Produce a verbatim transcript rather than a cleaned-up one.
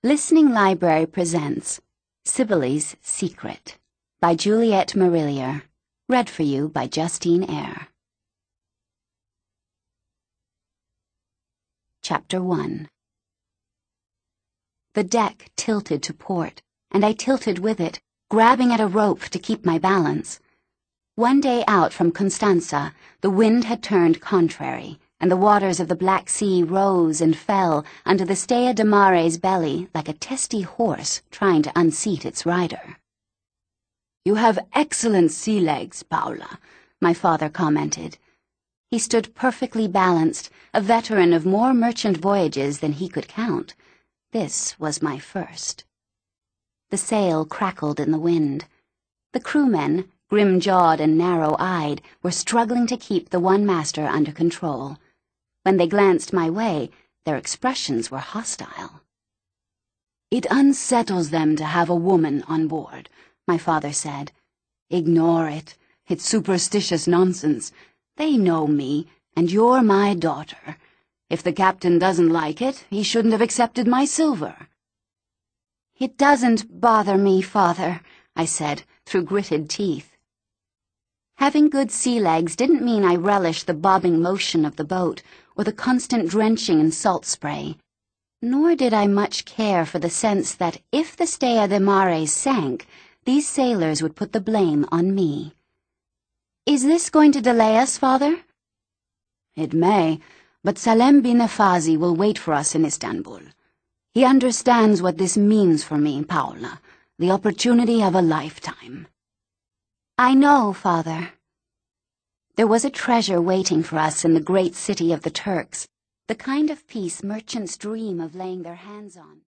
Listening Library presents Sibyll's Secret by Juliette Marillier, read for you by Justine Eyre. Chapter one. The deck tilted to port, and I tilted with it, grabbing at a rope to keep my balance. One day out from Constanza, the wind had turned contrary, and the waters of the Black Sea rose and fell under the Stea de Mare's belly like a testy horse trying to unseat its rider. "You have excellent sea legs, Paula," my father commented. He stood perfectly balanced, a veteran of more merchant voyages than he could count. This was my first. The sail crackled in the wind. The crewmen, grim-jawed and narrow-eyed, were struggling to keep the one master under control. When they glanced my way, their expressions were hostile. "It unsettles them to have a woman on board," my father said. "Ignore it. It's superstitious nonsense. They know me, and you're my daughter. If the captain doesn't like it, he shouldn't have accepted my silver." "It doesn't bother me, father," I said, through gritted teeth. Having good sea legs didn't mean I relished the bobbing motion of the boat or the constant drenching in salt spray. Nor did I much care for the sense that if the Stea de Mare sank, these sailors would put the blame on me. "Is this going to delay us, father?" "It may, but Salem bin Afazi will wait for us in Istanbul. He understands what this means for me, Paula, the opportunity of a lifetime." "I know, father." There was a treasure waiting for us in the great city of the Turks, the kind of peace merchants dream of laying their hands on.